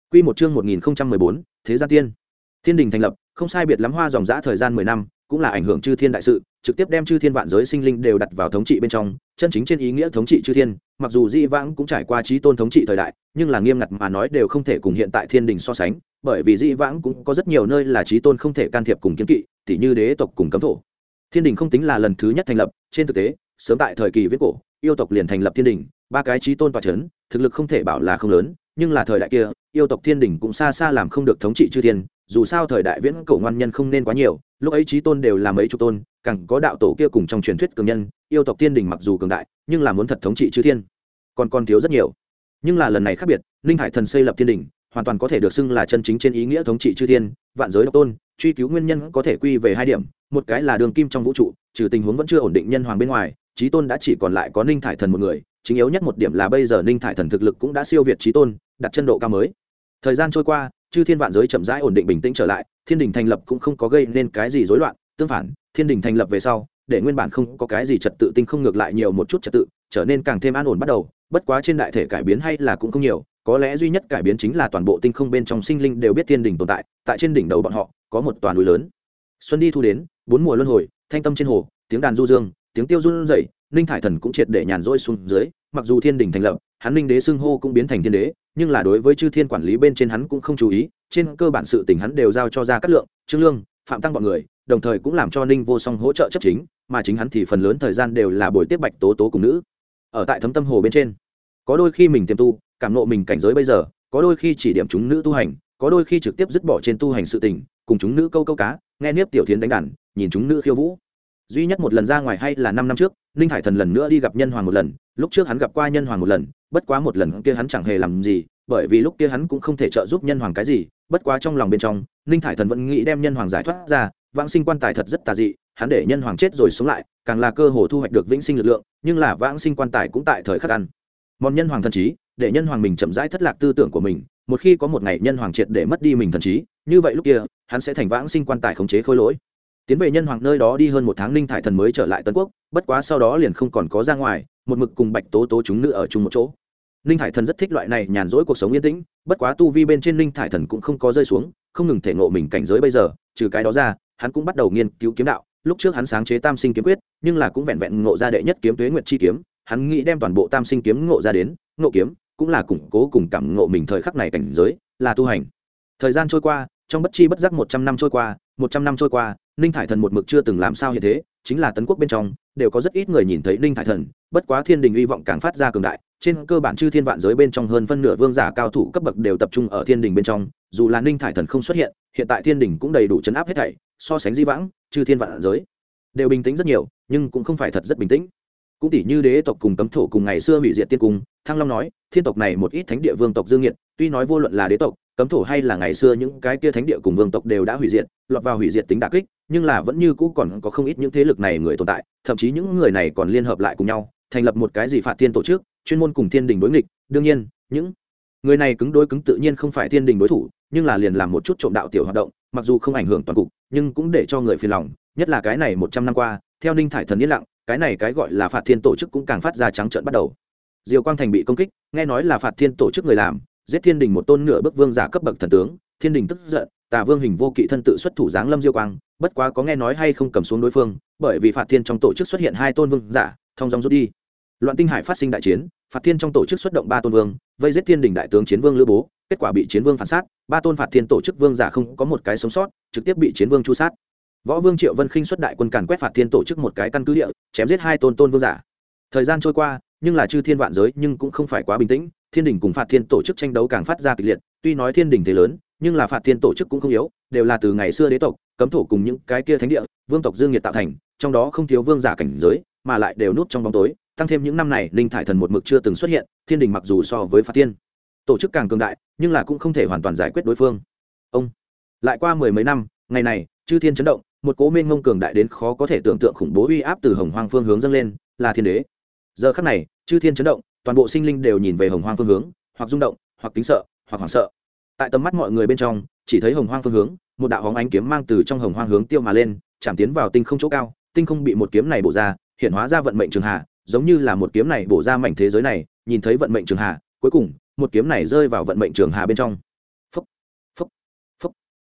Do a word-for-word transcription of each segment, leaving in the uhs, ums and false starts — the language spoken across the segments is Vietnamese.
Quy một chương một nghìn không trăm mười bốn, Thế Gia Tiên. Thiên đình thành lập, không sai biệt lắm hoa dòng dã thời gian mười năm, cũng là ảnh hưởng chư thiên đại sự, trực tiếp đem chư thiên vạn giới sinh linh đều đặt vào thống trị bên trong, chân chính trên ý nghĩa thống trị chư thiên, mặc dù Di Vãng cũng trải qua chí tôn thống trị thời đại, nhưng là nghiêm ngặt mà nói đều không thể cùng hiện tại Thiên đình so sánh, bởi vì Di Vãng cũng có rất nhiều nơi là chí tôn không thể can thiệp cùng kiêng kỵ, tỉ như đế tộc cùng cấm thổ. Thiên đình không tính là lần thứ nhất thành lập, trên thực tế, sớm tại thời kỳ viễn cổ, yêu tộc liền thành lập thiên đình, ba cái chí tôn tọa chấn, thực lực không thể bảo là không lớn, nhưng là thời đại kia, yêu tộc thiên đình cũng xa xa làm không được thống trị chư thiên, dù sao thời đại viễn cổ ngoan nhân không nên quá nhiều, lúc ấy chí tôn đều là mấy chục tôn, càng có đạo tổ kia cùng trong truyền thuyết cường nhân, yêu tộc thiên đình mặc dù cường đại, nhưng là muốn thật thống trị chư thiên, còn còn thiếu rất nhiều. Nhưng là lần này khác biệt, Ninh Hải Thần xây lập thiên đình, hoàn toàn có thể được xưng là chân chính trên ý nghĩa thống trị chư thiên, vạn giới độc tôn, truy cứu nguyên nhân có thể quy về hai điểm, một cái là đường kim trong vũ trụ, trừ tình huống vẫn chưa ổn định nhân hoàng bên ngoài, chí tôn đã chỉ còn lại có Ninh Thải Thần một người, chính yếu nhất một điểm là bây giờ Ninh Thải Thần thực lực cũng đã siêu việt chí tôn, đặt chân độ cao mới. Thời gian trôi qua, chư thiên vạn giới chậm rãi ổn định bình tĩnh trở lại, thiên đình thành lập cũng không có gây nên cái gì rối loạn, tương phản, thiên đình thành lập về sau, để nguyên bản không có cái gì trật tự tinh không ngược lại nhiều một chút trật tự, trở nên càng thêm an ổn bắt đầu, bất quá trên đại thể cải biến hay là cũng không nhiều, có lẽ duy nhất cải biến chính là toàn bộ tinh không bên trong sinh linh đều biết thiên đình tồn tại, tại trên đỉnh đầu bọn họ có một tòa núi lớn. Xuân đi thu đến, bốn mùa luân hồi, thanh tâm trên hồ, tiếng đàn du dương, tiếng tiêu run rẩy, Ninh Thải Thần cũng triệt để nhàn rỗi xuống dưới, mặc dù thiên đình thành lập, hắn Ninh đế xưng hô cũng biến thành thiên đế, nhưng là đối với chư thiên quản lý bên trên hắn cũng không chú ý, trên cơ bản sự tình hắn đều giao cho Gia Cát Lượng, Trương Lương, Phạm Tăng bọn người, đồng thời cũng làm cho Ninh Vô Song hỗ trợ chấp chính, mà chính hắn thì phần lớn thời gian đều là buổi tiếp Bạch Tố Tố cùng nữ. Ở tại Thấm Tâm Hồ bên trên, có đôi khi mình tiềm tu, cảm ngộ mình cảnh giới bây giờ, có đôi khi chỉ điểm chúng nữ tu hành, có đôi khi trực tiếp dứt bỏ trên tu hành sự tình, cùng chúng nữ câu câu cá, nghe Niếp Tiểu Thiến đánh đàn, nhìn chúng nữ khiêu vũ. Duy nhất một lần ra ngoài hay là năm năm trước, Ninh Hải Thần lần nữa đi gặp Nhân Hoàng một lần, lúc trước hắn gặp qua Nhân Hoàng một lần, bất quá một lần kia hắn chẳng hề làm gì, bởi vì lúc kia hắn cũng không thể trợ giúp Nhân Hoàng cái gì, bất quá trong lòng bên trong, Ninh Hải Thần vẫn nghĩ đem Nhân Hoàng giải thoát ra, vãng sinh quan tài thật rất tà dị, hắn để Nhân Hoàng chết rồi sống lại, càng là cơ hội thu hoạch được vĩnh sinh lực lượng, nhưng là vãng sinh quan tài cũng tại thời khắc ăn mòn Nhân Hoàng thần trí, để Nhân Hoàng mình chậm rãi thất lạc tư tưởng của mình, một khi có một ngày Nhân Hoàng triệt để mất đi mình thần trí, như vậy lúc kia, hắn sẽ thành vãng sinh quan tài khống chế khôi lỗi. Tiến về Nhân Hoàng nơi đó đi hơn một tháng, Ninh Thải Thần mới trở lại Tân Quốc, bất quá sau đó liền không còn có ra ngoài, một mực cùng Bạch Tố Tố chúng nữ ở chung một chỗ. Ninh Thải Thần rất thích loại này nhàn rỗi cuộc sống yên tĩnh, bất quá tu vi bên trên Ninh Thải Thần cũng không có rơi xuống, không ngừng thể ngộ mình cảnh giới bây giờ, trừ cái đó ra, hắn cũng bắt đầu nghiên cứu kiếm đạo, lúc trước hắn sáng chế Tam Sinh kiếm quyết, nhưng là cũng vẹn vẹn ngộ ra đệ nhất kiếm Tuế Nguyệt chi kiếm, hắn nghĩ đem toàn bộ Tam Sinh kiếm ngộ ra đến, ngộ kiếm cũng là củng cố cùng cảm ngộ mình thời khắc này cảnh giới, là tu hành. Thời gian trôi qua, trong bất chi bất giác một trăm năm trôi qua, một trăm năm trôi qua, Ninh Thải Thần một mực chưa từng làm sao hiện thế, chính là Tấn Quốc bên trong đều có rất ít người nhìn thấy Ninh Thải Thần, bất quá thiên đình uy vọng càng phát ra cường đại, trên cơ bản chư thiên vạn giới bên trong hơn phân nửa vương giả cao thủ cấp bậc đều tập trung ở thiên đình bên trong, dù là Ninh Thải Thần không xuất hiện, hiện tại thiên đình cũng đầy đủ chấn áp hết thảy, so sánh Di Vãng, chư thiên vạn giới đều bình tĩnh rất nhiều, nhưng cũng không phải thật rất bình tĩnh. Cũng tỷ như đế tộc cùng cấm thổ cùng ngày xưa hủy diệt tiên cung, Thăng Long nói, thiên tộc này một ít thánh địa vương tộc dương nghiệt, tuy nói vô luận là đế tộc, cấm thổ hay là ngày xưa những cái kia thánh địa cùng vương tộc đều đã hủy diệt, lọt vào hủy diệt tính đả kích, nhưng là vẫn như cũ còn có không ít những thế lực này người tồn tại, thậm chí những người này còn liên hợp lại cùng nhau, thành lập một cái gì phạt thiên tổ chức, chuyên môn cùng thiên đình đối nghịch. Đương nhiên, những người này cứng đối cứng tự nhiên không phải thiên đình đối thủ, nhưng là liền làm một chút trộm đạo tiểu hoạt động, mặc dù không ảnh hưởng toàn cục, nhưng cũng để cho người phiền lòng, nhất là cái này một trăm năm qua, theo Ninh Thải Thần yên lặng, cái này cái gọi là phạt thiên tổ chức cũng càng phát ra trắng trợn bắt đầu. Diều Quang Thành bị công kích, nghe nói là phạt thiên tổ chức người làm, giết thiên đình một tôn nửa bước vương giả cấp bậc thần tướng, thiên đình tức giận, Tà Vương Hình Vô Kỵ thân tự xuất thủ giáng lâm Diêu Quang, bất quá có nghe nói hay không cầm xuống đối phương, bởi vì phạt thiên trong tổ chức xuất hiện hai tôn vương giả, thông dong rút đi. Loạn Tinh Hải phát sinh đại chiến, phạt thiên trong tổ chức xuất động ba tôn vương, vây giết thiên đình đại tướng Chiến Vương Lữ Bố, kết quả bị Chiến Vương phản sát, ba tôn phạt thiên tổ chức vương giả không có một cái sống sót, trực tiếp bị Chiến Vương chu sát. Võ Vương Triệu Vân Khinh xuất đại quân càn quét phạt thiên tổ chức một cái căn cứ địa, chém giết hai tôn tôn vương giả. Thời gian trôi qua, nhưng là chư thiên vạn giới nhưng cũng không phải quá bình tĩnh, thiên đình cùng phạt thiên tổ chức tranh đấu càng phát ra kịch liệt, tuy nói thiên đình thế lớn, nhưng là phạt thiên tổ chức cũng không yếu, đều là từ ngày xưa đế tộc, cấm thổ cùng những cái kia thánh địa, vương tộc dương nhiệt tạo thành, trong đó không thiếu vương giả cảnh giới, mà lại đều núp trong bóng tối, tăng thêm những năm này Ninh Thải Thần một mực chưa từng xuất hiện, thiên đình mặc dù so với phạt thiên tổ chức càng cường đại, nhưng là cũng không thể hoàn toàn giải quyết đối phương. Ông lại qua mười mấy năm, ngày này, chư thiên chấn động, một cỗ mênh mông cường đại đến khó có thể tưởng tượng khủng bố uy áp từ Hồng Hoang phương hướng dâng lên, là thiên đế. Giờ khắc này, chư thiên chấn động, toàn bộ sinh linh đều nhìn về Hồng Hoang phương hướng, hoặc rung động, hoặc kính sợ, hoặc hoảng sợ. Tại tầm mắt mọi người bên trong, chỉ thấy Hồng Hoang phương hướng, một đạo hóng ánh kiếm mang từ trong Hồng Hoang hướng tiêu mà lên, chạm tiến vào tinh không chỗ cao, tinh không bị một kiếm này bổ ra, hiện hóa ra vận mệnh trường hà, giống như là một kiếm này bổ ra mảnh thế giới này, nhìn thấy vận mệnh trường hà, cuối cùng, một kiếm này rơi vào vận mệnh trường hà bên trong.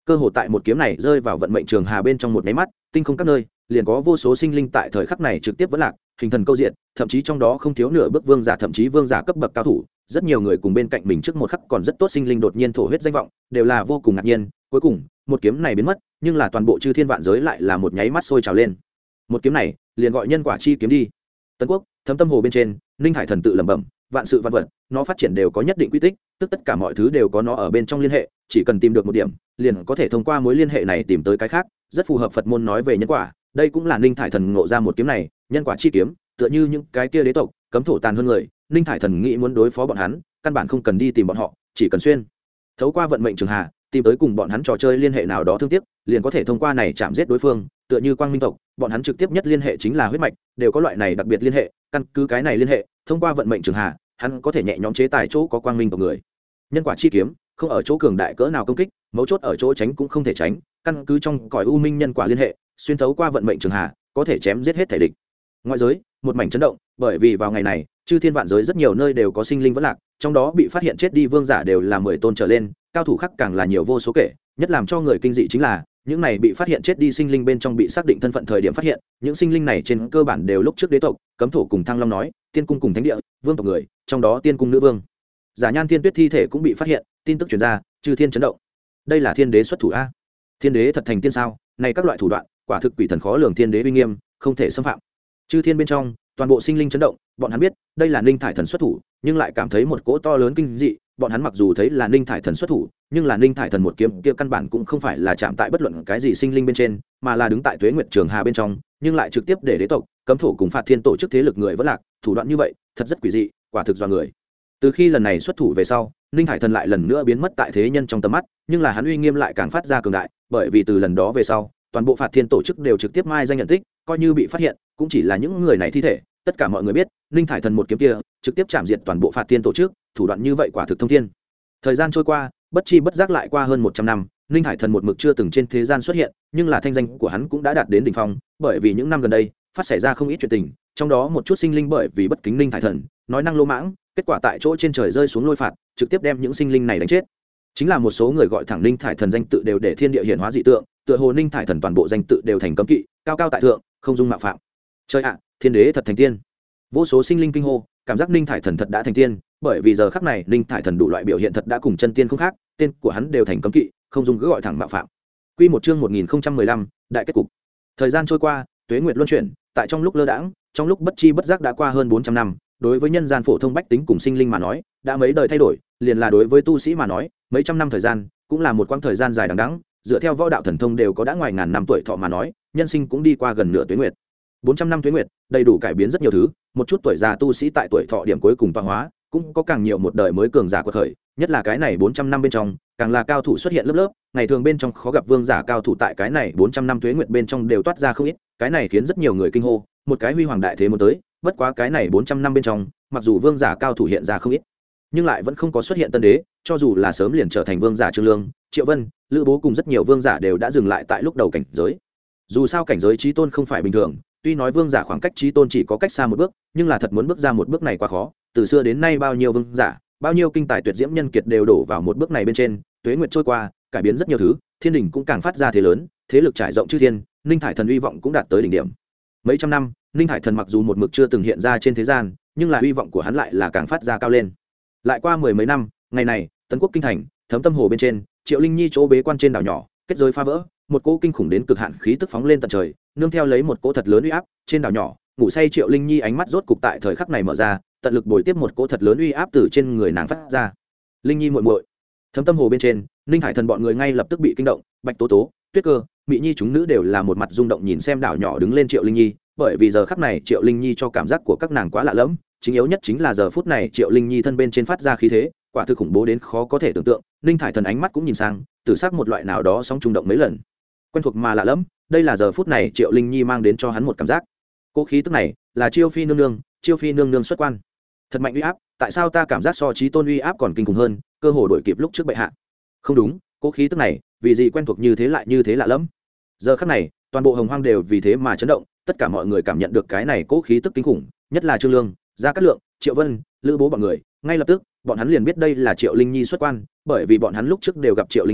cơ hồ tại một kiếm này rơi vào vận mệnh trường hà bên trong một máy mắt, tinh không các nơi liền có vô số sinh linh tại thời khắc này trực tiếp vẫn lạc, hình thần câu diện, thậm chí trong đó không thiếu nửa bước vương giả, thậm chí vương giả cấp bậc cao thủ. Rất nhiều người cùng bên cạnh mình trước một khắc còn rất tốt sinh linh đột nhiên thổ huyết danh vọng, đều là vô cùng ngạc nhiên. Cuối cùng một kiếm này biến mất, nhưng là toàn bộ chư thiên vạn giới lại là một nháy mắt sôi trào lên. Một kiếm này liền gọi nhân quả chi kiếm đi. Tấn Quốc Thấm Tâm Hồ bên trên, Ninh Hải Thần tự lẩm bẩm, vạn sự vạn vật nó phát triển đều có nhất định quy tích, tức tất cả mọi thứ đều có nó ở bên trong liên hệ, chỉ cần tìm được một điểm liền có thể thông qua mối liên hệ này tìm tới cái khác. Rất phù hợp Phật môn nói về nhân quả, đây cũng là Ninh Thải Thần ngộ ra một kiếm này, nhân quả chi kiếm, tựa như những cái kia đế tộc cấm thổ tàn hơn người, Ninh Thải Thần nghĩ muốn đối phó bọn hắn, căn bản không cần đi tìm bọn họ, chỉ cần xuyên thấu qua vận mệnh trường hà, tìm tới cùng bọn hắn trò chơi liên hệ nào đó thương tiếc, liền có thể thông qua này chạm giết đối phương. Tựa như Quang Minh tộc, bọn hắn trực tiếp nhất liên hệ chính là huyết mạch, đều có loại này đặc biệt liên hệ, căn cứ cái này liên hệ, thông qua vận mệnh trường hà, hắn có thể nhẹ nhõm chế tài chỗ có Quang Minh tộc người. Nhân quả chi kiếm không ở chỗ cường đại cỡ nào công kích, mấu chốt ở chỗ tránh cũng không thể tránh, căn cứ trong cõi u minh nhân quả liên hệ, xuyên thấu qua vận mệnh trường hà, có thể chém giết hết thể địch. Ngoại giới một mảnh chấn động, bởi vì vào ngày này, chư thiên vạn giới rất nhiều nơi đều có sinh linh vẫn lạc, trong đó bị phát hiện chết đi vương giả đều là mười tôn trở lên, cao thủ khác càng là nhiều vô số kể. Nhất làm cho người kinh dị chính là, những này bị phát hiện chết đi sinh linh bên trong bị xác định thân phận thời điểm phát hiện, những sinh linh này trên cơ bản đều lúc trước đế tộc, cấm thổ cùng thăng long nói, tiên cung cùng thánh địa, vương tộc người, trong đó tiên cung nữ vương. Giả Nhan Thiên Tuyết thi thể cũng bị phát hiện, tin tức truyền ra, chư thiên chấn động. Đây là thiên đế xuất thủ a? Thiên đế thật thành tiên sao? Này các loại thủ đoạn, quả thực quỷ thần khó lường, thiên đế uy nghiêm, không thể xâm phạm. Chư thiên bên trong, toàn bộ sinh linh chấn động, bọn hắn biết, đây là Ninh Thải Thần xuất thủ, nhưng lại cảm thấy một cỗ to lớn kinh dị, bọn hắn mặc dù thấy là Ninh Thải Thần xuất thủ, nhưng là Ninh Thải Thần một kiếm kia căn bản cũng không phải là chạm tại bất luận cái gì sinh linh bên trên, mà là đứng tại Tuế Nguyệt Trường Hà bên trong, nhưng lại trực tiếp để đế tộc, cấm thổ cùng phạt thiên tổ chức thế lực người vẫn lạc, thủ đoạn như vậy, thật rất quỷ dị, quả thực dọa người. Từ khi lần này xuất thủ về sau, Ninh Thải Thần lại lần nữa biến mất tại thế nhân trong tầm mắt, nhưng là hắn uy nghiêm lại càng phát ra cường đại, bởi vì từ lần đó về sau, toàn bộ phạt thiên tổ chức đều trực tiếp mai danh nhận tích, coi như bị phát hiện, cũng chỉ là những người này thi thể. Tất cả mọi người biết, Ninh Thải Thần một kiếm kia trực tiếp chạm diệt toàn bộ phạt thiên tổ chức, thủ đoạn như vậy quả thực thông thiên. Thời gian trôi qua, bất chi bất giác lại qua hơn một trăm năm, Ninh Thải Thần một mực chưa từng trên thế gian xuất hiện, nhưng là thanh danh của hắn cũng đã đạt đến đỉnh phong, bởi vì những năm gần đây, phát xảy ra không ít chuyện tình, trong đó một chút sinh linh bởi vì bất kính Ninh Thải Thần, nói năng lô mãng, kết quả tại chỗ trên trời rơi xuống lôi phạt, trực tiếp đem những sinh linh này đánh chết. Chính là một số người gọi thẳng Ninh Thải Thần danh tự đều để thiên địa hiển hóa dị tượng, tựa hồ Ninh Thải Thần toàn bộ danh tự đều thành cấm kỵ, cao cao tại thượng, không dung mạo phạm. Trời ạ, thiên đế thật thành tiên. Vô số sinh linh kinh hô, cảm giác Ninh Thải Thần thật đã thành tiên, bởi vì giờ khắc này Ninh Thải Thần đủ loại biểu hiện thật đã cùng chân tiên không khác, tên của hắn đều thành cấm kỵ, không dung cứ gọi thẳng mạo phạm. Quy một chương một nghìn không trăm mười lăm, đại kết cục. Thời gian trôi qua, tuế nguyệt luân chuyển, tại trong lúc lơ đãng, trong lúc bất chi bất giác đã qua hơn bốn trăm năm, đối với nhân gian phổ thông bách tính cùng sinh linh mà nói, đã mấy đời thay đổi, liền là đối với tu sĩ mà nói, mấy trăm năm thời gian, cũng là một quãng thời gian dài đằng đẵng, dựa theo võ đạo thần thông đều có đã ngoài ngàn năm tuổi thọ mà nói, nhân sinh cũng đi qua gần nửa tuế nguyệt. bốn trăm năm tuế nguyệt, đầy đủ cải biến rất nhiều thứ, một chút tuổi già tu sĩ tại tuổi thọ điểm cuối cùng tọa hóa, cũng có càng nhiều một đời mới cường giả của thời, nhất là cái này bốn trăm năm bên trong, càng là cao thủ xuất hiện lớp lớp, ngày thường bên trong khó gặp vương giả cao thủ tại cái này bốn trăm năm tuế nguyệt bên trong đều toát ra không ít, cái này khiến rất nhiều người kinh hô, một cái huy hoàng đại thế muốn tới, bất quá cái này bốn trăm năm bên trong, mặc dù vương giả cao thủ hiện ra không ít, nhưng lại vẫn không có xuất hiện tân đế, cho dù là sớm liền trở thành vương giả Trương Lương, Triệu Vân, Lữ Bố cùng rất nhiều vương giả đều đã dừng lại tại lúc đầu cảnh giới. Dù sao cảnh giới chí tôn không phải bình thường, tuy nói vương giả khoảng cách chí tôn chỉ có cách xa một bước, nhưng là thật muốn bước ra một bước này quá khó, từ xưa đến nay bao nhiêu vương giả, bao nhiêu kinh tài tuyệt diễm nhân kiệt đều đổ vào một bước này bên trên, tuế nguyệt trôi qua, cải biến rất nhiều thứ, thiên đình cũng càng phát ra thế lớn, thế lực trải rộng chư thiên, Ninh Thải Thần uy vọng cũng đạt tới đỉnh điểm. Mấy trăm năm, Ninh Thải Thần mặc dù một mực chưa từng hiện ra trên thế gian, nhưng là uy vọng của hắn lại là càng phát ra cao lên. Lại qua mười mấy năm, ngày này, Tấn Quốc kinh thành, Thấm Tâm Hồ bên trên, Triệu Linh Nhi chỗ bế quan trên đảo nhỏ, kết giới phá vỡ, một cỗ kinh khủng đến cực hạn khí tức phóng lên tận trời, nương theo lấy một cỗ thật lớn uy áp, trên đảo nhỏ, ngủ say Triệu Linh Nhi ánh mắt rốt cục tại thời khắc này mở ra, tận lực bồi tiếp một cỗ thật lớn uy áp từ trên người nàng phát ra. Linh Nhi muội muội. Thấm Tâm Hồ bên trên, Ninh Hải Thần bọn người ngay lập tức bị kinh động, Bạch Tố Tố, Tuyết Cơ, Mị Nhi chúng nữ đều là một mặt rung động nhìn xem đảo nhỏ đứng lên Triệu Linh Nhi, bởi vì giờ khắc này Triệu Linh Nhi cho cảm giác của các nàng quá lạ lẫm, chính yếu nhất chính là giờ phút này Triệu Linh Nhi thân bên trên phát ra khí thế, quả thực khủng bố đến khó có thể tưởng tượng. Ninh Thải Thần ánh mắt cũng nhìn sang, tự xác một loại nào đó sóng trung động mấy lần, quen thuộc mà lạ lẫm, đây là giờ phút này Triệu Linh Nhi mang đến cho hắn một cảm giác. Cố khí tức này là Chiêu Phi nương nương, Chiêu Phi nương nương xuất quan, thật mạnh uy áp, tại sao ta cảm giác so chí tôn uy áp còn kinh khủng hơn, cơ hồ đổi kịp lúc trước bệ hạ. Không đúng, cố khí tức này, vì gì quen thuộc như thế lại như thế lạ lẫm. Giờ khắc này, toàn bộ Hồng Hoang đều vì thế mà chấn động, tất cả mọi người cảm nhận được cái này cố khí tức kinh khủng, nhất là Trương Lương, Gia Cát Lượng, Triệu Vân, Lữ Bố bọn người, ngay lập tức, bọn hắn liền biết đây là Triệu Linh Nhi xuất quan, bởi vì bọn hắn lúc trước đều gặp Triệu Linh Nhi,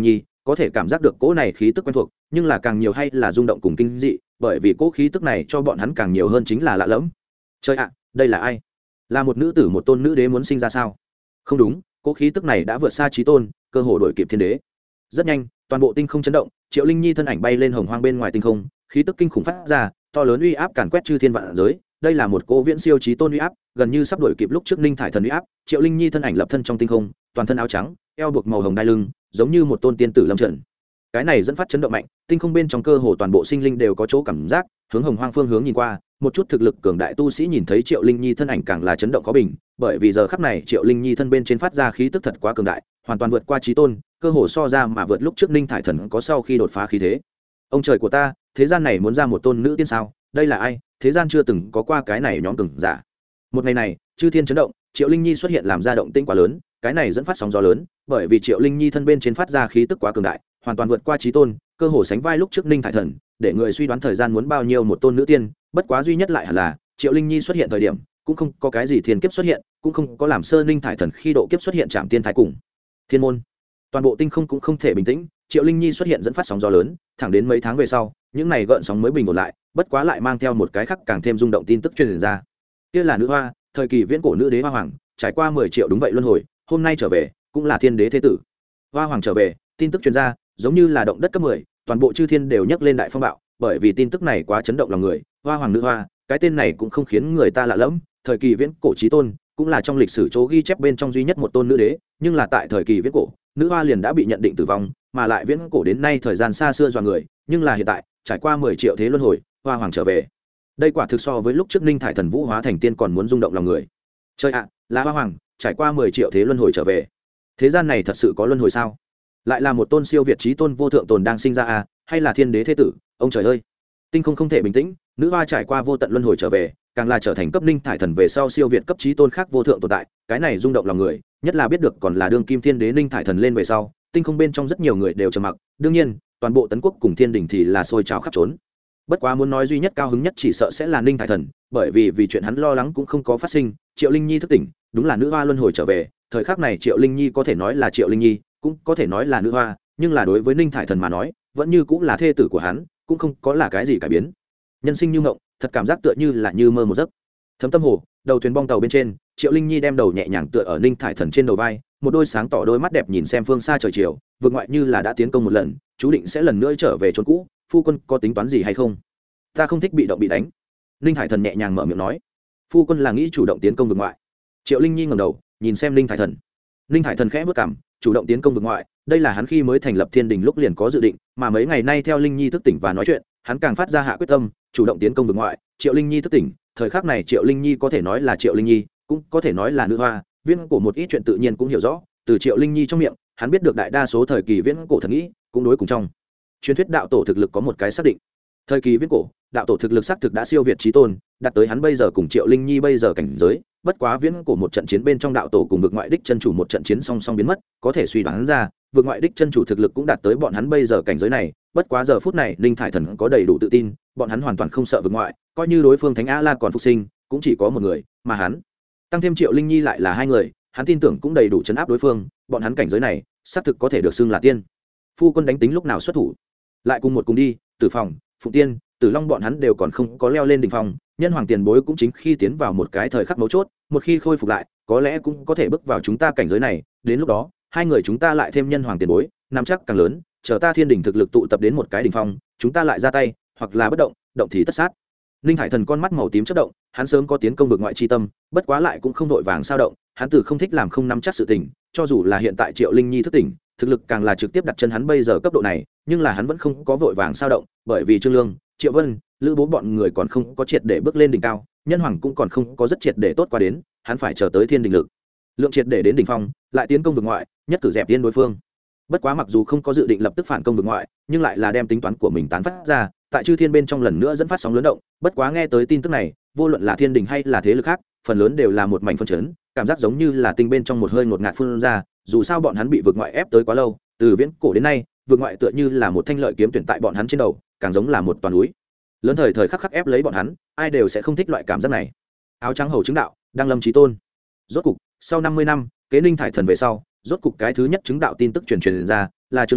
có thể cảm giác được cỗ này khí tức quen thuộc, nhưng là càng nhiều hay là rung động cùng kinh dị, bởi vì cỗ khí tức này cho bọn hắn càng nhiều hơn chính là lạ lẫm. Trời ạ, đây là ai? Là một nữ tử, một tôn nữ đế muốn sinh ra sao? Không đúng, cỗ khí tức này đã vượt xa chí tôn, cơ hồ đổi kịp thiên đế. Rất nhanh, toàn bộ tinh không chấn động, Triệu Linh Nhi thân ảnh bay lên hồng hoang bên ngoài tinh không, khí tức kinh khủng phát ra, to lớn uy áp càn quét chư thiên vạn giới. Đây là một cỗ viễn siêu chí tôn uy áp, gần như sắp đổi kịp lúc trước Ninh Thải Thần uy áp. Triệu Linh Nhi thân ảnh lập thân trong tinh không, toàn thân áo trắng, eo buộc màu hồng đai lưng, giống như một tôn tiên tử lâm trận. Cái này dẫn phát chấn động mạnh, tinh không bên trong cơ hồ toàn bộ sinh linh đều có chỗ cảm giác, hướng hồng hoang phương hướng nhìn qua, một chút thực lực cường đại tu sĩ nhìn thấy Triệu Linh Nhi thân ảnh càng là chấn động khó bình, bởi vì giờ khắc này Triệu Linh Nhi thân bên trên phát ra khí tức thật quá cường đại, hoàn toàn vượt qua chí tôn, cơ hồ so ra mà vượt lúc trước Ninh Thải Thần có sau khi đột phá khí thế. Ông trời của ta, thế gian này muốn ra một tôn nữ tiên sao? Đây là ai? Thế gian chưa từng có qua cái này nhóm cường giả. Một ngày này, chư thiên chấn động, Triệu Linh Nhi xuất hiện làm ra động tĩnh quá lớn, cái này dẫn phát sóng gió lớn, bởi vì Triệu Linh Nhi thân bên trên phát ra khí tức quá cường đại, hoàn toàn vượt qua chí tôn, cơ hồ sánh vai lúc trước Ninh Thải Thần, để người suy đoán thời gian muốn bao nhiêu một tôn nữ tiên, bất quá duy nhất lại hẳn là Triệu Linh Nhi xuất hiện thời điểm, cũng không có cái gì thiên kiếp xuất hiện, cũng không có làm sơ Ninh Thải Thần khi độ kiếp xuất hiện chạm tiên thái cùng thiên môn. Toàn bộ tinh không cũng không thể bình tĩnh, Triệu Linh Nhi xuất hiện dẫn phát sóng gió lớn, thẳng đến mấy tháng về sau, những này gợn sóng mới bình ổn lại, bất quá lại mang theo một cái khác càng thêm rung động tin tức truyền ra. Kia là nữ hoa, thời kỳ viễn cổ nữ đế Hoa Hoàng, trải qua mười triệu đúng vậy luân hồi, hôm nay trở về, cũng là thiên đế thế tử. Hoa Hoàng trở về, tin tức truyền ra, giống như là động đất cấp mười, toàn bộ chư thiên đều nhấc lên đại phong bạo, bởi vì tin tức này quá chấn động lòng người. Hoa Hoàng nữ hoa, cái tên này cũng không khiến người ta lạ lẫm, thời kỳ viễn cổ chí tôn, cũng là trong lịch sử chỗ ghi chép bên trong duy nhất một tôn nữ đế, nhưng là tại thời kỳ viễn cổ, nữ hoa liền đã bị nhận định tử vong, mà lại viễn cổ đến nay thời gian xa xưa dọa người, nhưng là hiện tại, trải qua mười triệu thế luân hồi, Hoa Hoàng trở về. Đây quả thực so với lúc trước Ninh Thải Thần vũ hóa thành tiên còn muốn rung động lòng người. Trời ạ, là Hoa Hoàng, trải qua mười triệu thế luân hồi trở về. Thế gian này thật sự có luân hồi sao? Lại là một tôn siêu việt chí tôn vô thượng tồn đang sinh ra à, hay là thiên đế thế tử? Ông trời ơi. Tinh không không thể bình tĩnh, nữ hoa trải qua vô tận luân hồi trở về, càng là trở thành cấp Ninh Thải Thần về sau siêu việt cấp chí tôn khác vô thượng tồn tại, cái này rung động lòng người, nhất là biết được còn là đương kim thiên đế Ninh Thải Thần lên về sau, tinh không bên trong rất nhiều người đều trầm mặc, đương nhiên, toàn bộ tấn quốc cùng thiên đình thì là sôi trào khắp trốn. Bất quá muốn nói duy nhất cao hứng nhất chỉ sợ sẽ là Ninh Thải Thần, bởi vì vì chuyện hắn lo lắng cũng không có phát sinh, Triệu Linh Nhi thức tỉnh, đúng là nữ hoa luân hồi trở về, thời khắc này Triệu Linh Nhi có thể nói là Triệu Linh Nhi, cũng có thể nói là nữ hoa, nhưng là đối với Ninh Thải Thần mà nói, vẫn như cũng là thê tử của hắn, cũng không có là cái gì cải biến. Nhân sinh như mộng, thật cảm giác tựa như là như mơ một giấc. Thấm tâm hồ, đầu thuyền bong tàu bên trên, Triệu Linh Nhi đem đầu nhẹ nhàng tựa ở Ninh Thải Thần trên đầu vai, một đôi sáng tỏ đôi mắt đẹp nhìn xem phương xa trời chiều, vượt ngoại như là đã tiến công một lần, chú định sẽ lần nữa trở về chốn cũ. Phu quân có tính toán gì hay không? Ta không thích bị động bị đánh. Ninh Thải Thần nhẹ nhàng mở miệng nói. Phu quân là nghĩ chủ động tiến công vượt ngoại. Triệu Linh Nhi ngẩng đầu, nhìn xem Ninh Thải Thần. Ninh Thải Thần khẽ bước cằm, chủ động tiến công vượt ngoại, đây là hắn khi mới thành lập thiên đình lúc liền có dự định, mà mấy ngày nay theo Linh Nhi thức tỉnh và nói chuyện, hắn càng phát ra hạ quyết tâm, chủ động tiến công vượt ngoại. Triệu Linh Nhi thức tỉnh, thời khắc này Triệu Linh Nhi có thể nói là Triệu Linh Nhi, cũng có thể nói là nữ hoa, viễn cổ một ít chuyện tự nhiên cũng hiểu rõ, từ Triệu Linh Nhi trong miệng, hắn biết được đại đa số thời kỳ viễn cổ thần nghĩ, cũng đối cùng trong truyền thuyết đạo tổ thực lực có một cái xác định. Thời kỳ viễn cổ, đạo tổ thực lực xác thực đã siêu việt chí tôn, đạt tới hắn bây giờ cùng Triệu Linh Nhi bây giờ cảnh giới, bất quá viễn cổ một trận chiến bên trong đạo tổ cùng vực ngoại đích chân chủ một trận chiến song song biến mất, có thể suy đoán ra, vực ngoại đích chân chủ thực lực cũng đạt tới bọn hắn bây giờ cảnh giới này, bất quá giờ phút này Ninh Thải Thần có đầy đủ tự tin, bọn hắn hoàn toàn không sợ vực ngoại, coi như đối phương Thánh A La còn phục sinh, cũng chỉ có một người, mà hắn tăng thêm Triệu Linh Nhi lại là hai người, hắn tin tưởng cũng đầy đủ chấn áp đối phương, bọn hắn cảnh giới này, xác thực có thể được xưng là tiên. Phu quân đánh tính lúc nào xuất thủ? Lại cùng một cùng đi, Tử Phòng, Phụng Tiên, Tử Long bọn hắn đều còn không có leo lên đỉnh phong, nhân hoàng tiền bối cũng chính khi tiến vào một cái thời khắc mấu chốt, một khi khôi phục lại, có lẽ cũng có thể bước vào chúng ta cảnh giới này, đến lúc đó, hai người chúng ta lại thêm nhân hoàng tiền bối, nắm chắc càng lớn, chờ ta thiên đỉnh thực lực tụ tập đến một cái đỉnh phong, chúng ta lại ra tay, hoặc là bất động, động thì tất sát. Ninh Hải Thần con mắt màu tím chớp động, hắn sớm có tiến công vực ngoại chi tâm, bất quá lại cũng không đội vàng sao động, hắn từ không thích làm không nắm chắc sự tình, cho dù là hiện tại Triệu Linh Nhi thức tỉnh, thực lực càng là trực tiếp đặt chân hắn bây giờ cấp độ này, nhưng là hắn vẫn không có vội vàng sao động, bởi vì Trương Lương, Triệu Vân, Lữ Bố bọn người còn không có triệt để bước lên đỉnh cao, nhân hoàng cũng còn không có rất triệt để tốt qua đến, hắn phải chờ tới thiên đỉnh lực lượng triệt để đến đỉnh phong, lại tiến công vực ngoại, nhất cử dẹp tiên đối phương. Bất quá mặc dù không có dự định lập tức phản công vực ngoại, nhưng lại là đem tính toán của mình tán phát ra, tại chư thiên bên trong lần nữa dẫn phát sóng lớn động. Bất quá nghe tới tin tức này, vô luận là thiên đình hay là thế lực khác, phần lớn đều là một mảnh phân chấn, cảm giác giống như là tinh bên trong một hơi ngột ngạt phun ra. Dù sao bọn hắn bị vực ngoại ép tới quá lâu, từ viễn cổ đến nay, vực ngoại tựa như là một thanh lợi kiếm tuyển tại bọn hắn trên đầu, càng giống là một toàn núi lớn thời thời khắc khắc ép lấy bọn hắn, ai đều sẽ không thích loại cảm giác này. Áo trắng hầu chứng đạo, đang lâm chí tôn. Rốt cục, sau năm mươi năm, kế Ninh Thải Thần về sau, rốt cục cái thứ nhất chứng đạo tin tức truyền truyền ra, là Trương Lương,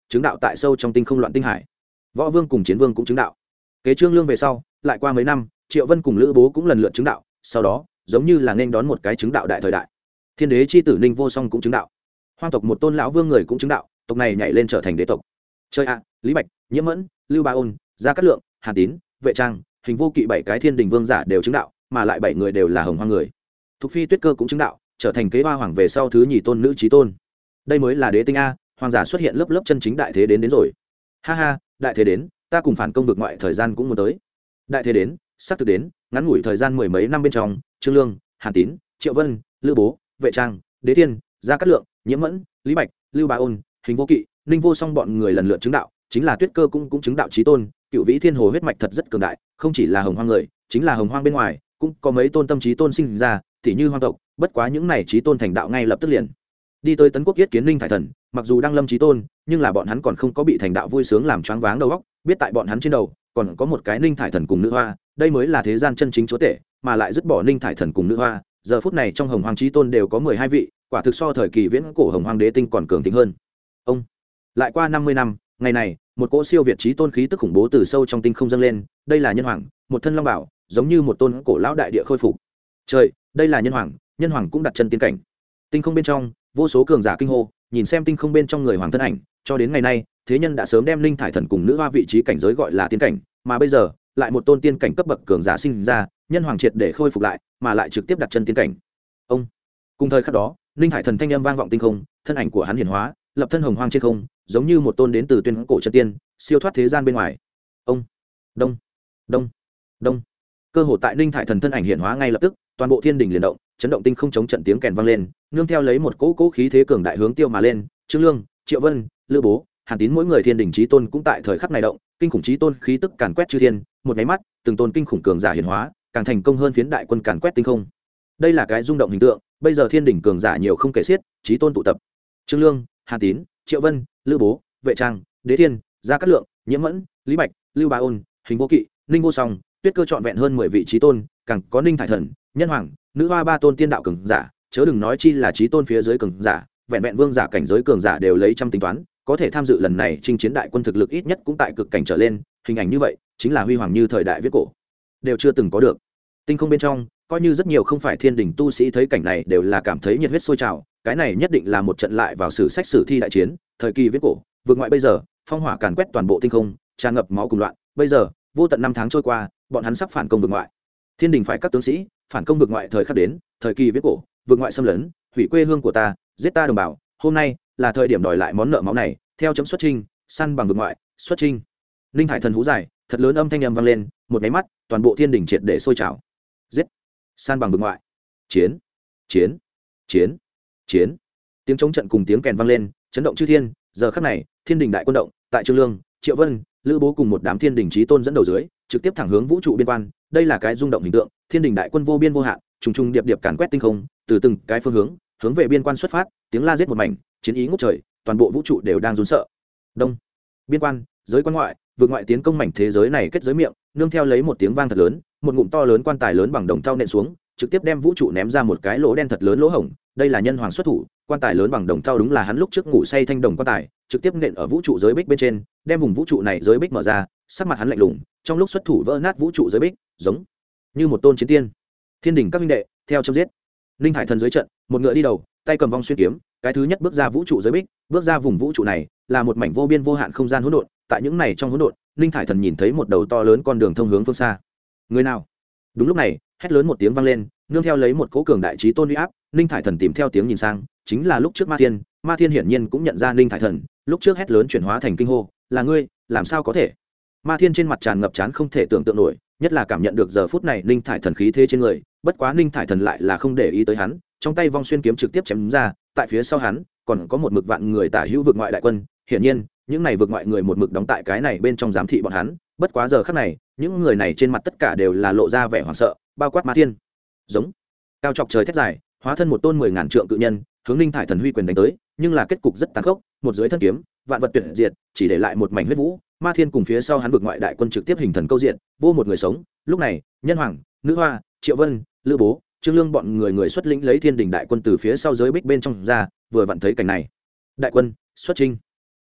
chứng đạo tại sâu trong tinh không loạn tinh hải. Võ Vương cùng Chiến Vương cũng chứng đạo. Kế Trương Lương về sau, lại qua mấy năm, Triệu Vân cùng Lữ Bố cũng lần lượt chứng đạo, sau đó, giống như là nên đón một cái chứng đạo đại thời đại. Thiên đế chi tử Ninh Vô Song cũng chứng đạo. Hoang tộc một tôn lão vương người cũng chứng đạo, tộc này nhảy lên trở thành đế tộc. Chơi ạ, Lý Bạch, Nhiễm Mẫn, Lưu Ba Ôn, Gia Cát Lượng, Hàn Tín, Vệ Trang, Hình Vô Kỵ bảy cái thiên đình vương giả đều chứng đạo, mà lại bảy người đều là hồng hoang người. Thục Phi Tuyết Cơ cũng chứng đạo, trở thành kế hoa hoàng về sau thứ nhì tôn nữ chí tôn. Đây mới là đế tinh a, hoàng giả xuất hiện lớp lớp chân chính đại thế đến đến rồi. Ha ha, đại thế đến, ta cùng phản công vực ngoại thời gian cũng muốn tới. Đại thế đến, sắp thực đến, ngắn ngủi thời gian mười mấy năm bên trong, Trương Lương, Hàn Tín, Triệu Vân, Lữ Bố, Vệ Trang, Đế Thiên, Gia Cát Lượng, Nhiễm Mẫn, Lý Bạch, Lưu Bá Ôn, Hình Vô Kỵ, Ninh Vô Song bọn người lần lượt chứng đạo, chính là Tuyết Cơ cũng cũng chứng đạo chí tôn, Cựu Vĩ Thiên Hồ huyết mạch thật rất cường đại, không chỉ là hồng hoang người, chính là hồng hoang bên ngoài, cũng có mấy tôn tâm chí tôn sinh ra, tỉ như hoang tộc, bất quá những này chí tôn thành đạo ngay lập tức liền đi tới tấn quốc yết kiến Ninh Thải Thần, mặc dù đang lâm chí tôn, nhưng là bọn hắn còn không có bị thành đạo vui sướng làm choáng váng đầu óc, biết tại bọn hắn trên đầu còn có một cái Ninh Thải Thần cùng nữ hoa, đây mới là thế gian chân chính chúa tể, mà lại dứt bỏ Ninh Thải Thần cùng nữ hoa, giờ phút này trong hồng hoang chí tôn đều có mười hai vị, quả thực so thời kỳ viễn cổ hồng hoang đế tinh còn cường thịnh hơn. Ông lại qua năm mươi năm, ngày này, một cỗ siêu việt chí tôn khí tức khủng bố từ sâu trong tinh không dâng lên, đây là nhân hoàng, một thân long bảo, giống như một tôn cổ lão đại địa khôi phục. Trời, đây là nhân hoàng, nhân hoàng cũng đặt chân tiên cảnh. Tinh không bên trong, vô số cường giả kinh hô, nhìn xem tinh không bên trong người hoàng thân ảnh, cho đến ngày nay, thế nhân đã sớm đem Linh Thải Thần cùng nữ hoa vị trí cảnh giới gọi là tiên cảnh, mà bây giờ, lại một tôn tiên cảnh cấp bậc cường giả sinh ra, nhân hoàng triệt để khôi phục lại, mà lại trực tiếp đặt chân tiên cảnh. Ông cùng thời khắc đó, Linh Thải Thần thanh âm vang vọng tinh không, thân ảnh của hắn hiển hóa, lập thân hồng hoang trên không, giống như một tôn đến từ tuyên cổ chân tiên, siêu thoát thế gian bên ngoài. Ông đông đông đông cơ hội tại Linh Thải Thần thân ảnh hiển hóa ngay lập tức, toàn bộ thiên đình liền động, chấn động tinh không, chống trận tiếng kèn vang lên, nương theo lấy một cỗ cỗ khí thế cường đại hướng tiêu mà lên. Trương Lương, Triệu Vân, Lữ Bố, Hàn Tín mỗi người thiên đình chí tôn cũng tại thời khắc này động, kinh khủng chí tôn khí tức càn quét chư thiên, một cái mắt, từng tôn kinh khủng cường giả hiển hóa, càng thành công hơn phiến đại quân càn quét tinh không. Đây là cái rung động hình tượng, bây giờ thiên đình cường giả nhiều không kể xiết, chí tôn tụ tập. Trương Lương, Hàn Tín, Triệu Vân, Lữ Bố, Vệ Trang, Đế Thiên, Gia Cát Lượng, Nhiễm Mẫn, Lý Bạch, Lưu Bá Ôn, Hình Vô Kỵ, Ninh Vô Song, Tuyết Cơ trọn vẹn hơn mười vị chí tôn, càng có Ninh Thải Thần, nhân hoàng, nữ hoa ba tôn tiên đạo cường giả, chớ đừng nói chi là chí tôn phía dưới cường giả, vẹn vẹn vương giả cảnh giới cường giả đều lấy trăm tính toán, có thể tham dự lần này chinh chiến đại quân thực lực ít nhất cũng tại cực cảnh trở lên, hình ảnh như vậy chính là huy hoàng như thời đại viết cổ đều chưa từng có được. Tinh không bên trong, coi như rất nhiều không phải thiên đình tu sĩ thấy cảnh này đều là cảm thấy nhiệt huyết sôi trào, cái này nhất định là một trận lại vào sử sách sử thi đại chiến, thời kỳ viết cổ, vượt ngoại bây giờ, phong hỏa càn quét toàn bộ tinh không, tràn ngập máu cùng loạn, bây giờ, vô tận năm tháng trôi qua, bọn hắn sắp phản công vượt ngoại. Thiên đình phải các tướng sĩ, phản công vượt ngoại thời khắc đến, thời kỳ viết cổ, vượt ngoại xâm lấn, hủy quê hương của ta, giết ta đồng bào, hôm nay là thời điểm đòi lại món nợ máu này, theo chấm xuất trinh, săn bằng vượt ngoại, xuất trinh. Linh Hải Thần hú dài, thật lớn âm thanh âm vang lên, một cái mắt, toàn bộ thiên đình triệt để sôi trào. Giết, san bằng vượt ngoại, chiến, chiến, chiến, chiến. Tiếng chống trận cùng tiếng kèn vang lên, chấn động chư thiên. Giờ khắc này, thiên đình đại quân động, tại Trương Lương, Triệu Vân, Lữ Bố cùng một đám thiên đình chí tôn dẫn đầu dưới, trực tiếp thẳng hướng vũ trụ biên quan. Đây là cái rung động hình tượng, thiên đình đại quân vô biên vô hạn, trùng trùng điệp điệp càn quét tinh không, từ từng cái phương hướng, hướng về biên quan xuất phát, tiếng la giết một mảnh, chiến ý ngút trời, toàn bộ vũ trụ đều đang run sợ. Đông, biên quan, giới quan ngoại, vượt ngoại tiến công mảnh thế giới này kết giới miệng, nương theo lấy một tiếng vang thật lớn, một ngụm to lớn quan tài lớn bằng đồng thau nện xuống, trực tiếp đem vũ trụ ném ra một cái lỗ đen thật lớn lỗ hổng. Đây là nhân hoàng xuất thủ, quan tài lớn bằng đồng thau đúng là hắn lúc trước ngủ say thanh đồng quan tài, trực tiếp nện ở vũ trụ giới bích bên trên, đem vùng vũ trụ này giới bích mở ra, sắc mặt hắn lạnh lùng, trong lúc xuất thủ vỡ nát vũ trụ giới bích, giống như một tôn chiến tiên. Thiên đình các minh đệ, theo chấm giết. Linh Hải Thần dưới trận, một ngựa đi đầu, tay cầm vong xuyên kiếm, cái thứ nhất bước ra vũ trụ giới bích, bước ra vùng vũ trụ này, là một mảnh vô biên vô hạn không gian hỗn độn, tại những này trong hỗn độn, Linh Hải Thần nhìn thấy một đầu to lớn con đường thông hướng phương xa. Người nào? Đúng lúc này, hét lớn một tiếng vang lên, nương theo lấy một cỗ cường đại chí tôn uy áp, Linh Hải Thần tìm theo tiếng nhìn sang, chính là lúc trước Ma Thiên, Ma Thiên hiển nhiên cũng nhận ra Linh Hải Thần, lúc trước hét lớn chuyển hóa thành kinh hô, là ngươi, làm sao có thể? Ma Thiên trên mặt tràn ngập chán không thể tưởng tượng nổi, nhất là cảm nhận được giờ phút này Linh Thải Thần khí thế trên người, bất quá Linh Thải Thần lại là không để ý tới hắn, trong tay vong xuyên kiếm trực tiếp chém ra, tại phía sau hắn còn có một mực vạn người tả hữu vực ngoại đại quân, hiển nhiên, những này vực ngoại người một mực đóng tại cái này bên trong giám thị bọn hắn, bất quá giờ khắc này, những người này trên mặt tất cả đều là lộ ra vẻ hoảng sợ, bao quát Ma Thiên. Giống cao chọc trời thét dài, hóa thân một tôn mười ngàn trượng cự nhân, hướng Linh Thải Thần huy quyền đánh tới, nhưng là kết cục rất tàn khốc, một dưới thân kiếm, vạn vật tuyệt diệt, chỉ để lại một mảnh huyết vũ. Ma Thiên cùng phía sau hắn vực ngoại đại quân trực tiếp hình thần câu diện, vô một người sống. Lúc này, nhân hoàng, nữ hoa, Triệu Vân, Lữ Bố, Trương Lương bọn người người xuất lĩnh lấy thiên đình đại quân từ phía sau giới bích bên trong ra, vừa vặn thấy cảnh này. Đại quân xuất chinh.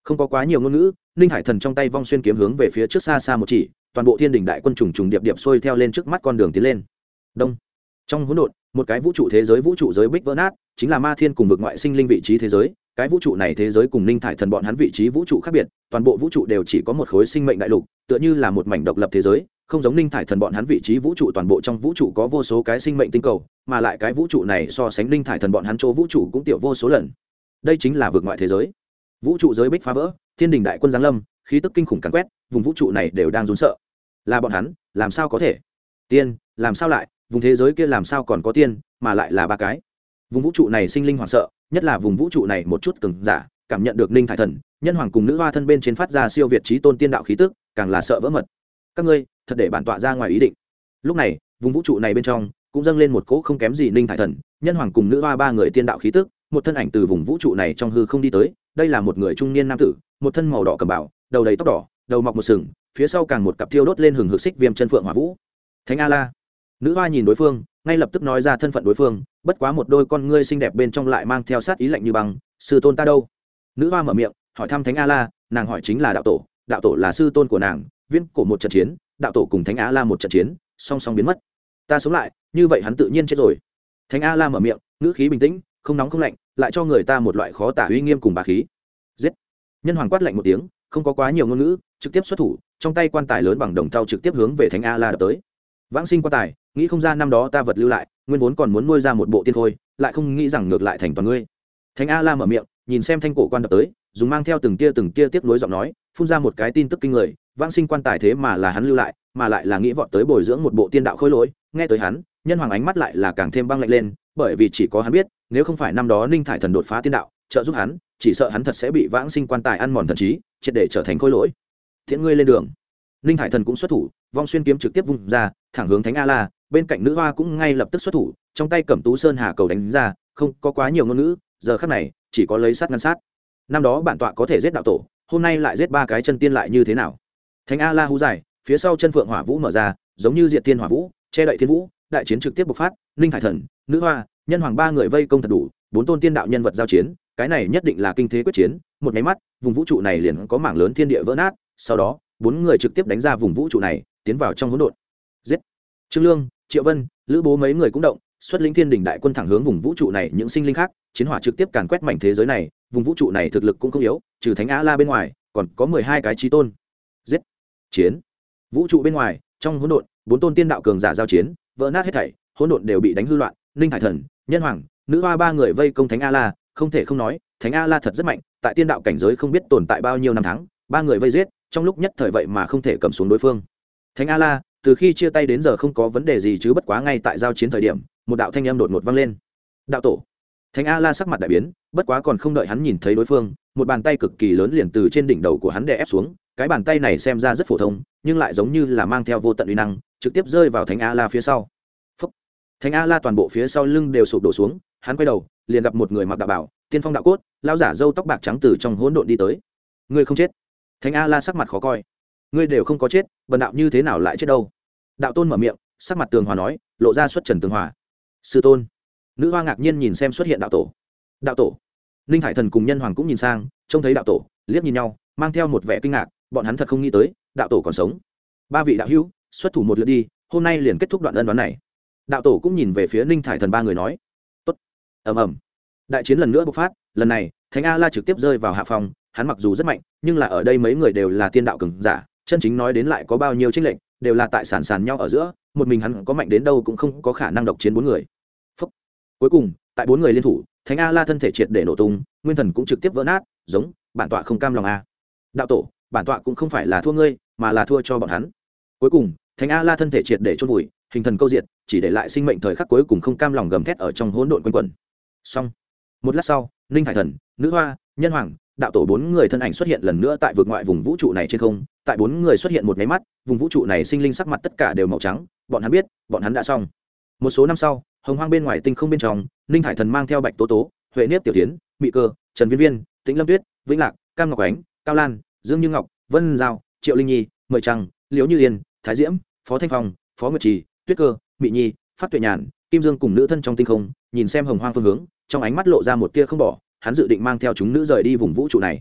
Không có quá nhiều ngôn ngữ, ninh hải thần trong tay vong xuyên kiếm hướng về phía trước xa xa một chỉ, toàn bộ thiên đình đại quân trùng trùng điệp điệp xuôi theo lên trước mắt con đường tiến lên. Đông. Trong hỗn độn, một cái vũ trụ thế giới vũ trụ giới bích vỡ nát, chính là ma thiên cùng vực ngoại sinh linh vị trí thế giới. Cái vũ trụ này thế giới cùng ninh thải thần bọn hắn vị trí vũ trụ khác biệt, toàn bộ vũ trụ đều chỉ có một khối sinh mệnh đại lục, tựa như là một mảnh độc lập thế giới, không giống ninh thải thần bọn hắn vị trí vũ trụ toàn bộ trong vũ trụ có vô số cái sinh mệnh tinh cầu, mà lại cái vũ trụ này so sánh ninh thải thần bọn hắn chỗ vũ trụ cũng tiểu vô số lần. Đây chính là vực ngoại thế giới. Vũ trụ giới bích phá vỡ, thiên đình đại quân giáng lâm, khí tức kinh khủng càn quét, vùng vũ trụ này đều đang run sợ. Là bọn hắn, làm sao có thể? Tiên, làm sao lại? Vùng thế giới kia làm sao còn có tiên, mà lại là ba cái? Vùng vũ trụ này sinh linh hoảng sợ, nhất là vùng vũ trụ này một chút cường giả, cảm nhận được ninh thải thần, nhân hoàng cùng nữ hoa thân bên trên phát ra siêu việt trí tôn tiên đạo khí tức, càng là sợ vỡ mật. Các ngươi, thật để bản tọa ra ngoài ý định. Lúc này, vùng vũ trụ này bên trong cũng dâng lên một cỗ không kém gì ninh thải thần, nhân hoàng cùng nữ hoa ba người tiên đạo khí tức, một thân ảnh từ vùng vũ trụ này trong hư không đi tới. Đây là một người trung niên nam tử, một thân màu đỏ cẩm bào, đầu đầy tóc đỏ, đầu mọc một sừng, phía sau càng một cặp thiêu đốt lên hừng hực xích viêm chân phượng hỏa vũ. Thánh A La. Nữ hoa nhìn đối phương, ngay lập tức nói ra thân phận đối phương, bất quá một đôi con ngươi xinh đẹp bên trong lại mang theo sát ý lạnh như băng. Sư tôn ta đâu? Nữ hoa mở miệng hỏi thăm Thánh A La. Nàng hỏi chính là đạo tổ, đạo tổ là sư tôn của nàng. Viễn cổ một trận chiến, đạo tổ cùng Thánh A La một trận chiến, song song biến mất. Ta sống lại, như vậy hắn tự nhiên chết rồi. Thánh A La mở miệng, ngữ khí bình tĩnh, không nóng không lạnh, lại cho người ta một loại khó tả uy nghiêm cùng bá khí. Giết! Nhân hoàng quát lạnh một tiếng, không có quá nhiều ngôn ngữ, trực tiếp xuất thủ, trong tay quan tài lớn bằng đồng thau trực tiếp hướng về Thánh A La đập tới. Vãng sinh quan tài, nghĩ không ra năm đó ta vật lưu lại, nguyên vốn còn muốn nuôi ra một bộ tiên khôi, lại không nghĩ rằng ngược lại thành toàn ngươi. Thánh A La mở miệng, nhìn xem thanh cổ quan đập tới, dùng mang theo từng tia từng tia tiếp nối giọng nói, phun ra một cái tin tức kinh người. Vãng sinh quan tài thế mà là hắn lưu lại, mà lại là nghĩ vọt tới bồi dưỡng một bộ tiên đạo khôi lỗi. Nghe tới hắn, nhân hoàng ánh mắt lại là càng thêm băng lạnh lên, bởi vì chỉ có hắn biết, nếu không phải năm đó ninh thải thần đột phá tiên đạo trợ giúp hắn, chỉ sợ hắn thật sẽ bị vãng sinh quan tài ăn mòn thần trí, triệt để trở thành khôi lỗi. Thiện ngươi lên đường. Ninh thải thần cũng xuất thủ, vong xuyên kiếm trực tiếp vung ra, thẳng hướng Thánh A La. Bên cạnh nữ hoa cũng ngay lập tức xuất thủ, trong tay cẩm tú sơn hà cầu đánh ra, không có quá nhiều ngôn ngữ, giờ khắc này chỉ có lấy sát ngăn sát. Năm đó bản tọa có thể giết đạo tổ, hôm nay lại giết ba cái chân tiên lại như thế nào? Thánh A La hú dài, phía sau chân phượng hỏa vũ mở ra, giống như diệt tiên hỏa vũ, che đậy thiên vũ, đại chiến trực tiếp bộc phát. Ninh thải thần, nữ hoa, nhân hoàng ba người vây công thật đủ, bốn tôn tiên đạo nhân vật giao chiến, cái này nhất định là kinh thế quyết chiến. Một máy mắt, vùng vũ trụ này liền có mảng lớn thiên địa vỡ nát, sau đó bốn người trực tiếp đánh ra vùng vũ trụ này, tiến vào trong hỗn độn. Giết! Trương Lương, Triệu Vân, Lữ Bố mấy người cũng động, xuất lĩnh thiên đình đại quân thẳng hướng vùng vũ trụ này những sinh linh khác, chiến hỏa trực tiếp càn quét mảnh thế giới này. Vùng vũ trụ này thực lực cũng không yếu, trừ Thánh A La bên ngoài, còn có mười hai cái chí tôn. Giết! Chiến! Vũ trụ bên ngoài, trong hỗn độn, bốn tôn tiên đạo cường giả giao chiến, vỡ nát hết thảy, hỗn độn đều bị đánh hư loạn. Ninh Hải Thần, nhân hoàng, nữ hoa ba người vây công Thánh A La, không thể không nói, Thánh A La thật rất mạnh, tại tiên đạo cảnh giới không biết tồn tại bao nhiêu năm tháng, ba người vây giết, trong lúc nhất thời vậy mà không thể cầm xuống đối phương. Thánh A La, từ khi chia tay đến giờ không có vấn đề gì chứ, bất quá ngay tại giao chiến thời điểm, một đạo thanh âm đột ngột vang lên. Đạo tổ. Thánh A La sắc mặt đại biến, bất quá còn không đợi hắn nhìn thấy đối phương, một bàn tay cực kỳ lớn liền từ trên đỉnh đầu của hắn đè ép xuống, cái bàn tay này xem ra rất phổ thông, nhưng lại giống như là mang theo vô tận uy năng, trực tiếp rơi vào Thánh A La phía sau. Phúc. Thánh A La toàn bộ phía sau lưng đều sụp đổ xuống, hắn quay đầu, liền gặp một người mặc đạo bào, tiên phong đạo cốt, lão giả râu tóc bạc trắng từ trong hỗn độn đi tới. Ngươi không chết. Thánh A La sắc mặt khó coi. Ngươi đều không có chết, bần đạo như thế nào lại chết đâu? Đạo tôn mở miệng, sắc mặt tường hòa nói, lộ ra xuất trần tường hòa. Sư tôn. Nữ hoa ngạc nhiên nhìn xem xuất hiện đạo tổ. Đạo tổ. Ninh Hải Thần cùng nhân hoàng cũng nhìn sang, trông thấy đạo tổ, liếc nhìn nhau, mang theo một vẻ kinh ngạc, bọn hắn thật không nghĩ tới, đạo tổ còn sống. Ba vị đạo hữu, xuất thủ một lượt đi, hôm nay liền kết thúc đoạn ân đoán này. Đạo tổ cũng nhìn về phía Ninh Hải Thần ba người nói. Tốt. Ầm ầm. Đại chiến lần nữa bộc phát, lần này, Thánh A La trực tiếp rơi vào hạ phòng, hắn mặc dù rất mạnh, nhưng là ở đây mấy người đều là tiên đạo cường giả, chân chính nói đến lại có bao nhiêu chênh lệch, đều là tại sàn sàn nhau ở giữa, một mình hắn có mạnh đến đâu cũng không có khả năng độc chiến bốn người. Phúc. Cuối cùng, tại bốn người liên thủ, Thánh A La thân thể triệt để nổ tung, nguyên thần cũng trực tiếp vỡ nát, giống, bản tọa không cam lòng a. Đạo tổ, bản tọa cũng không phải là thua ngươi, mà là thua cho bọn hắn. Cuối cùng, Thánh A La thân thể triệt để chôn vùi, hình thần câu diệt, chỉ để lại sinh mệnh thời khắc cuối cùng không cam lòng gầm thét ở trong hỗn độn quanh quẩn. Xong. Một lát sau, Ninh Hải Thần, nữ hoa, nhân hoàng, đạo tổ bốn người thân ảnh xuất hiện lần nữa tại vực ngoại vùng vũ trụ này trên không. Tại bốn người xuất hiện một cái mắt, vùng vũ trụ này sinh linh sắc mặt tất cả đều màu trắng, bọn hắn biết, bọn hắn đã xong. Một số năm sau, hồng hoang bên ngoài tinh không bên trong, Ninh Hải Thần mang theo Bạch Tố Tố, Huệ Niếp Tiểu Thiến, Mị Cơ, Trần Viên Viên, Tĩnh Lâm Tuyết, Vĩnh Lạc, Cam Ngọc Ánh, Cao Lan, Dương Như Ngọc, Vân Giao, Triệu Linh Nhi, Mời Trăng, Liễu Như Yên, Thái Diễm, Phó Thanh Phong, Phó Nguyệt Trì, Tuyết Cơ, Mị Nhi, Phát Tuệ Nhàn, Kim Dương cùng nữ thân trong tinh không, nhìn xem hồng hoang phương hướng, trong ánh mắt lộ ra một tia không bỏ, hắn dự định mang theo chúng nữ rời đi vùng vũ trụ này.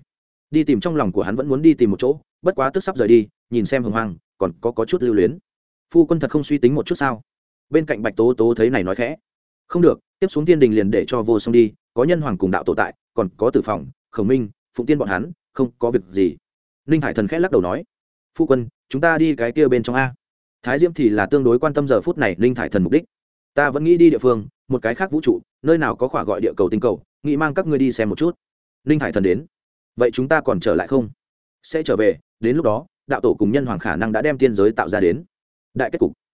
đi tìm trong lòng của hắn vẫn muốn đi tìm một chỗ, bất quá tức sắp rời đi, nhìn xem hồng hoang còn có có chút lưu luyến. Phu quân thật không suy tính một chút sao? Bên cạnh Bạch Tố Tố thấy này nói khẽ, không được, tiếp xuống thiên đình liền để cho vô song đi, có nhân hoàng cùng đạo tổ tại, còn có tử phòng, khổng minh, phụng tiên bọn hắn, không có việc gì. Ninh Hải Thần khẽ lắc đầu nói, phu quân, chúng ta đi cái kia bên trong a. Thái Diễm thì là tương đối quan tâm giờ phút này Ninh Hải Thần mục đích. Ta vẫn nghĩ đi địa phương, một cái khác vũ trụ, nơi nào có khỏa gọi địa cầu tinh cầu, nghĩ mang các ngươi đi xem một chút. Ninh Hải Thần đến, vậy chúng ta còn trở lại không? Sẽ trở về, đến lúc đó đạo tổ cùng nhân hoàng khả năng đã đem tiên giới tạo ra đến đại kết cục.